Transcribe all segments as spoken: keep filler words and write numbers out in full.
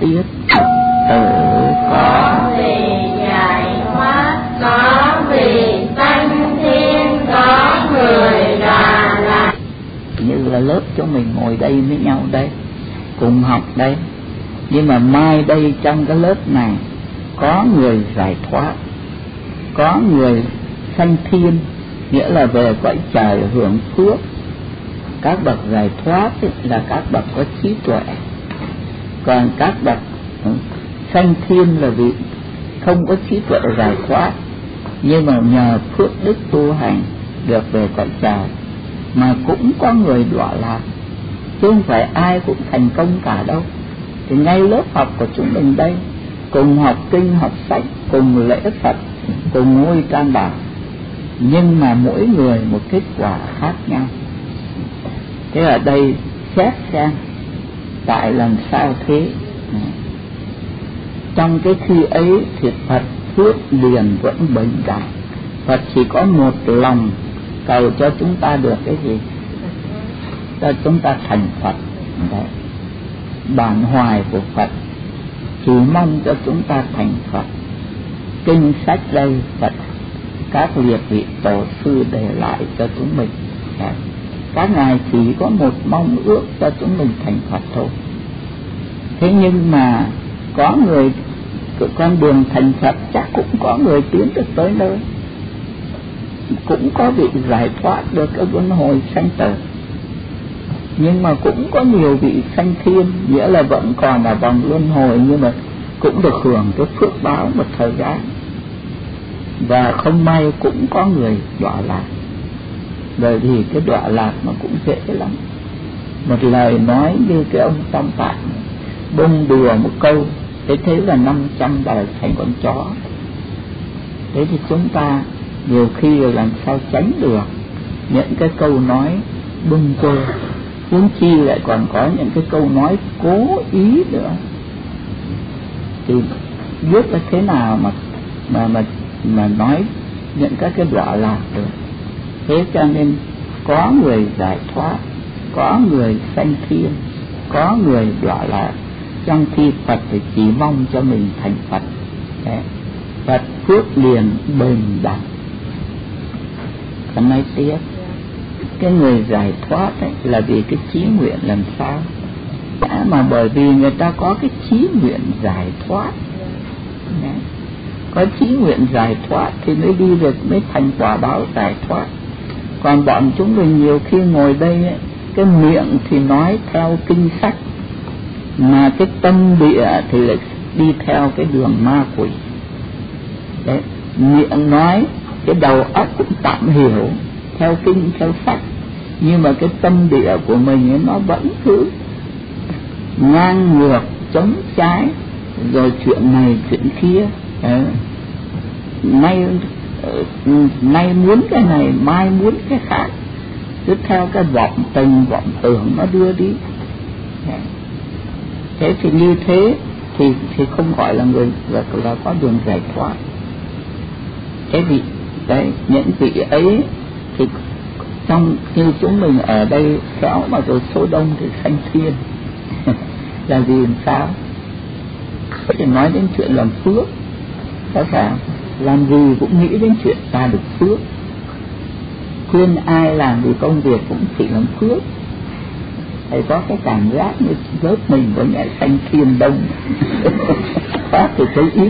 tiết. Tử có vì giải thoát, có vì sanh thiên, có người đà lạc. Như là lớp chúng mình ngồi đây với nhau đây, cùng học đây, nhưng mà mai đây trong cái lớp này có người giải thoát, có người sanh thiên, nghĩa là về cõi trời hưởng phước. Các bậc giải thoát là các bậc có trí tuệ, còn các bậc sanh thiên là vị không có trí tuệ giải thoát, nhưng mà nhờ phước đức tu hành được về cõi trời. Mà cũng có người đọa lạc, chứ không phải ai cũng thành công cả đâu. Thì ngay lớp học của chúng mình đây, cùng học kinh học sách, cùng lễ Phật, cùng ngôi Tam Bảo, nhưng mà mỗi người một kết quả khác nhau. Thế ở đây xét xem tại làm sao thế. Trong cái khi ấy thì Phật phước liền vẫn bình đẳng. Phật chỉ có một lòng cầu cho chúng ta được cái gì? Cho chúng ta thành Phật. Đấy. Bản hoài của Phật chỉ mong cho chúng ta thành Phật. Kinh sách đây Phật các liệt vị tổ sư để lại cho chúng mình. Đấy. Các ngài chỉ có một mong ước cho chúng mình thành Phật thôi. Thế nhưng mà có người con đường thành Phật chắc cũng có người tiến được tới nơi, cũng có vị giải thoát được cái luân hồi sanh tử, nhưng mà cũng có nhiều vị sanh thiên, nghĩa là vẫn còn là vòng luân hồi, nhưng mà cũng được hưởng cái phước báo một thời gian. Và không may cũng có người đọa lạc, bởi vì cái đọa lạc nó cũng dễ lắm. Một lời nói như cái ông Tam Tạng bông đùa một câu, thế thế là năm trăm đời thành con chó. Thế thì chúng ta nhiều khi làm sao tránh được những cái câu nói bâng quơ, huống chi lại còn có những cái câu nói cố ý nữa, thì biết là thế nào mà mà mà mà nói những các cái đọa lạc được. Thế cho nên có người giải thoát, có người sanh thiên, có người đọa lạc, trong khi Phật thì chỉ mong cho mình thành Phật. Đấy. Phật phước liền bền đẳng. Còn nói tiếp, cái người giải thoát ấy, là vì cái chí nguyện làm sao? Đã mà bởi vì người ta có cái chí nguyện giải thoát. Đấy. Có chí nguyện giải thoát thì mới đi được, mới thành quả báo giải thoát. Còn bọn chúng mình nhiều khi ngồi đây ấy, cái miệng thì nói theo kinh sách, mà cái tâm địa thì lại đi theo cái đường ma quỷ. Đấy, miệng nói, cái đầu óc cũng tạm hiểu theo kinh theo sách, nhưng mà cái tâm địa của mình ấy, nó vẫn cứ ngang ngược, chống trái, rồi chuyện này chuyện kia. Đấy. Nay nay muốn cái này, mai muốn cái khác, cứ theo cái vọng tình vọng tưởng nó đưa đi. Đấy. Thế thì như thế thì thì không gọi là người là, là có đường giải thoát. Thế vì đấy, những vị ấy thì trong như chúng mình ở đây khéo mà rồi số đông thì sanh thiên là vì làm sao? Thì nói đến chuyện làm phước, có phải làm gì cũng nghĩ đến chuyện ta được phước. Khuyên ai làm vì công việc cũng chỉ làm phước. Thầy có cái cảm giác như lớp mình có nhẹ sanh thiên đông khác thì thấy ít.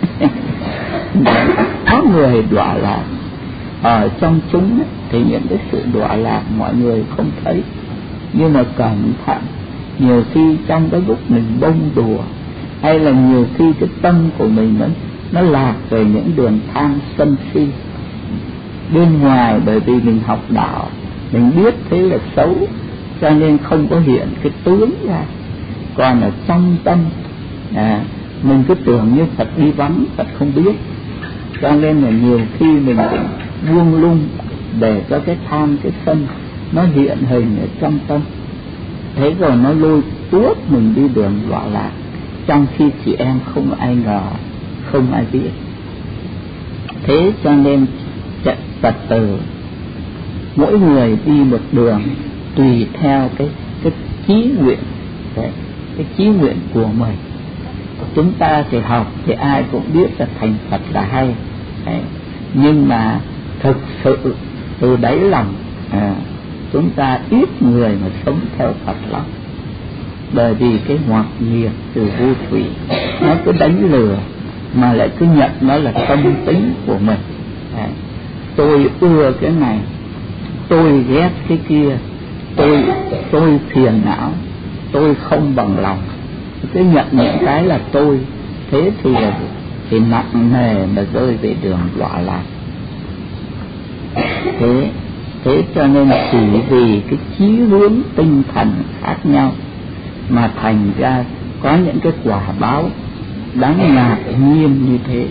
Có người đọa lạc ở trong chúng thì những cái sự đọa lạc mọi người không thấy, nhưng mà cẩn thận, nhiều khi trong cái lúc mình bông đùa, hay là nhiều khi cái tâm của mình nó, nó lạc về những đường tham sân si bên ngoài, bởi vì mình học đạo, mình biết thế là xấu, cho nên không có hiện cái tướng ra. Còn ở trong tâm à, mình cứ tưởng như Phật đi vắng, Phật không biết, cho nên là nhiều khi mình cũng buông lung để cho cái tham cái sân nó hiện hình ở trong tâm. Thế rồi nó lôi tuốt mình đi đường đọa lạc, trong khi chị em không ai ngờ, không ai biết. Thế cho nên Phật tử mỗi người đi một đường tùy theo cái cái chí nguyện, cái, cái chí nguyện của mình. chúng ta thì học thì ai cũng biết là thành Phật là hay. Đấy. Nhưng mà thực sự từ đáy lòng à, chúng ta ít người mà sống theo Phật lắm. Bởi vì cái hoặc nghiệp từ vô thủy nó cứ đánh lừa, mà lại cứ nhận nó là tâm tính của mình. Đấy. Tôi ưa cái này, tôi ghét cái kia, tôi tôi phiền não, tôi không bằng lòng, cứ nhận những cái là tôi. Thế thì thì nặng nề mà rơi về đường đọa lạc. Thế thế cho nên chỉ vì cái chí hướng tinh thần khác nhau mà thành ra có những cái quả báo đáng ngạc nhiên như thế.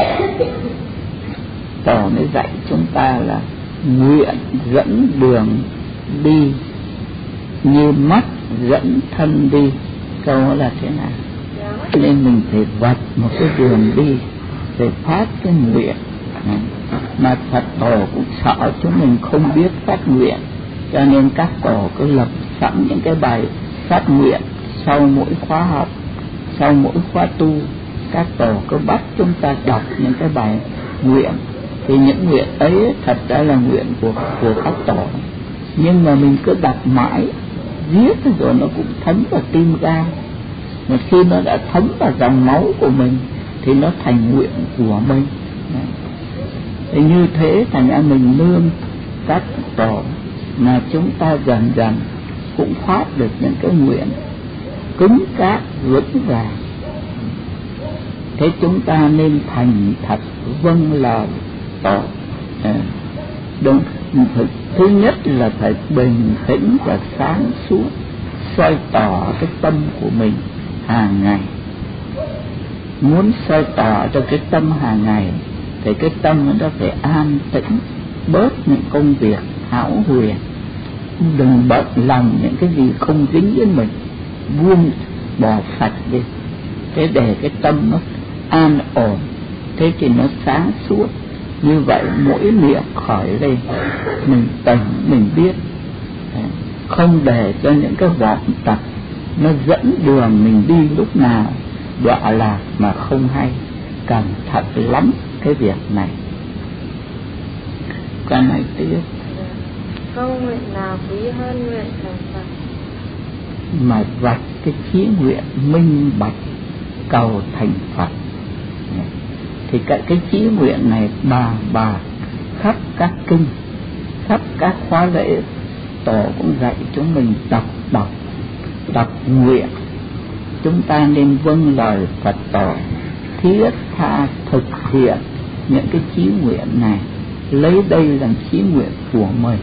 Tổ mới dạy chúng ta là nguyện dẫn đường đi như mắt dẫn thân đi. Câu đó là thế nào? Nên mình phải vạch một cái đường đi, phải phát cái nguyện. Mà Phật tổ cũng sợ chúng mình không biết phát nguyện, cho nên các tổ cứ lập sẵn những cái bài phát nguyện sau mỗi khóa học, sau mỗi khóa tu. Các tổ cứ bắt chúng ta đọc những cái bài nguyện. Thì những nguyện ấy thật ra là nguyện của, của các tổ, nhưng mà mình cứ đọc mãi, viết rồi nó cũng thấm vào tim gan. Mà khi nó đã thấm vào dòng máu của mình thì nó thành nguyện của mình. Thì như thế thành ra mình nương các tổ mà chúng ta dần dần cũng phát được những cái nguyện cứng cáp vững vàng. Thế chúng ta nên thành thật vâng lời tổ. À, đúng. Thứ nhất là phải bình tĩnh và sáng suốt, soi tỏ cái tâm của mình hàng ngày. Muốn soi tỏ cho cái tâm hàng ngày thì cái tâm nó phải an tĩnh, bớt những công việc hão huyền, đừng bận lòng những cái gì không dính với mình, buông bỏ sạch đi. Thế để cái tâm nó an ổn, thế thì nó sáng suốt. Như vậy mỗi niệm khởi lên mình tỉnh, mình biết, không để cho những cái vọng tặc nó dẫn đường mình đi lúc nào đọa lạc mà không hay. Cẩn thận lắm cái việc này. Cái này tiếp. Không nguyện nào quý hơn nguyện thành Phật. Mà vạch cái chí nguyện minh bạch cầu thành Phật. Thì cái, cái chí nguyện này bà bà khắp các kinh, khắp các khóa lễ, tổ cũng dạy chúng mình đọc đọc đọc nguyện. Chúng ta nên vâng lời Phật tổ, thiết tha thực hiện những cái chí nguyện này, lấy đây làm chí nguyện của mình.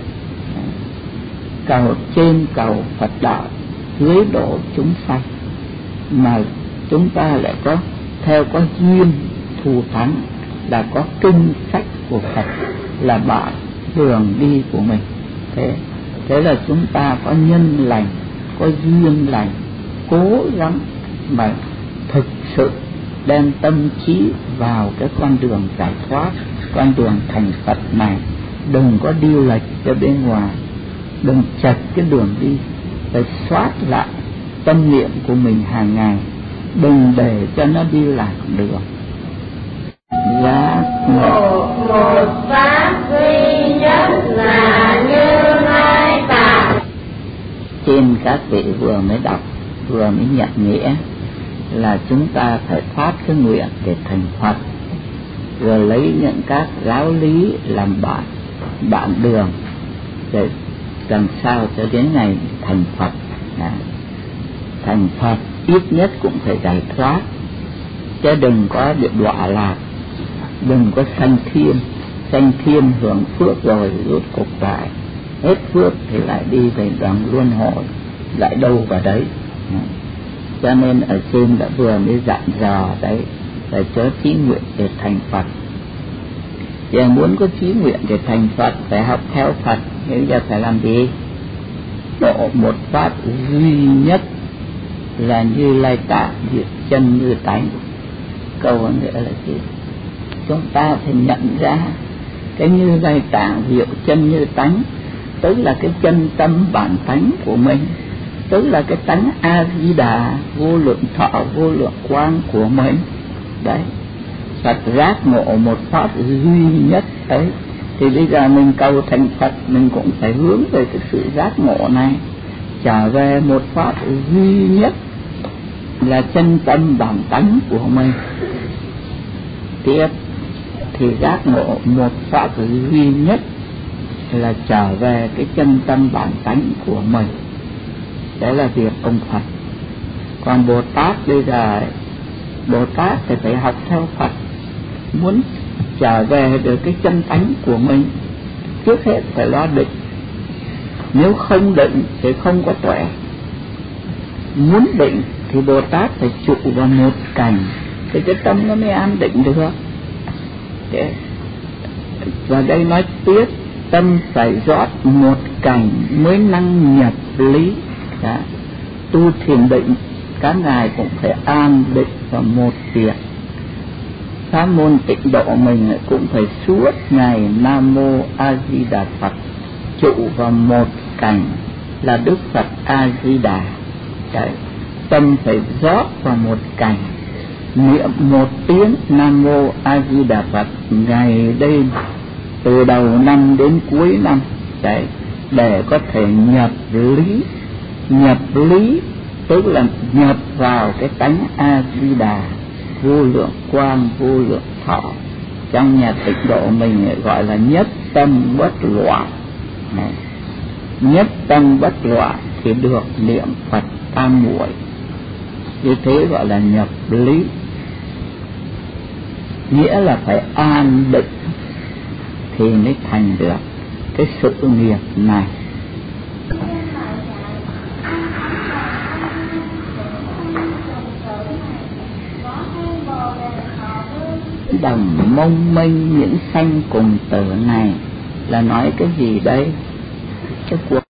Cầu trên cầu Phật đạo, dưới độ chúng sanh. Mà chúng ta lại có theo có duyên thù thắng, là có kinh sách của Phật là bạn đường đi của mình. Thế thế là chúng ta có nhân lành, có duyên lành, cố gắng mà thực sự đem tâm trí vào cái con đường giải thoát, con đường thành Phật này. Đừng có đi lệch cho bên ngoài, đừng chạch cái đường đi, phải soát lại tâm niệm của mình hàng ngày, đừng để cho nó đi lạc đường. Giá một một pháp duy nhất là Như Lai Tạng. Trên các vị vừa mới đọc, vừa mới nhận nghĩa là chúng ta phải phát cái nguyện để thành Phật, rồi lấy những các giáo lý làm bạn bạn đường để làm sao cho đến ngày thành Phật. À, thành Phật ít nhất cũng phải giải thoát, chứ đừng có bị đọa lạc, đừng có sanh thiên. Sanh thiên hưởng phước rồi rút cục lại, hết phước thì lại đi về đoạn luân hồi, lại đâu vào đấy. À, cho nên ở trên đã vừa mới dặn dò đấy là chớ chí nguyện để thành Phật. Giờ muốn có chí nguyện để thành Phật phải học theo Phật. Bây giờ phải làm gì? Độ một pháp duy nhất là Như Lai Tạng, diệt chân như tánh. Câu nữa là gì? Chúng ta phải nhận ra cái Như Lai Tạng, diệu chân như tánh, tức là cái chân tâm bản tánh của mình. tức là cái tánh A Di Đà vô lượng thọ vô lượng quang của mình. Đấy, Phật giác ngộ một pháp duy nhất ấy, thì bây giờ mình cầu thành Phật mình cũng phải hướng về cái sự giác ngộ này, trở về một pháp duy nhất là chân tâm bản tánh của mình. Tiếp thì giác ngộ một pháp duy nhất là trở về cái chân tâm bản tánh của mình. Đấy là việc ông Phật. Còn Bồ Tát bây giờ, Bồ Tát thì phải học theo Phật, muốn trở về được cái chân tánh của mình trước hết phải lo định. Nếu không định thì không có tuệ. Muốn định thì Bồ Tát phải trụ vào một cảnh thì cái tâm nó mới an định được. Thế. Và đây nói tiếp, tâm phải rót một cảnh mới năng nhập lý. Đó. Tu thiền định các ngài cũng phải an định vào một việc. Pháp môn Tịnh Độ mình cũng phải suốt ngày Nam Mô A Di Đà Phật, trụ vào một cảnh là Đức Phật A Di Đà. Đấy. Tâm phải rót vào một cảnh, niệm một tiếng Nam Mô A Di Đà Phật ngày đêm, từ đầu năm đến cuối năm. Đấy, để có thể nhập lý. Nhập lý tức là nhập vào cái tánh A Di Đà vô lượng quang vô lượng thọ. Trong nhà Tịnh Độ mình gọi là nhất tâm bất loạn. Này, nhất tâm bất loạn thì được niệm Phật tam muội, như thế gọi là nhập lý. Nghĩa là phải an định thì mới thành được cái sự nghiệp này. Đồng mông mênh những sanh cùng tử này là nói cái gì đây? Cái cuộc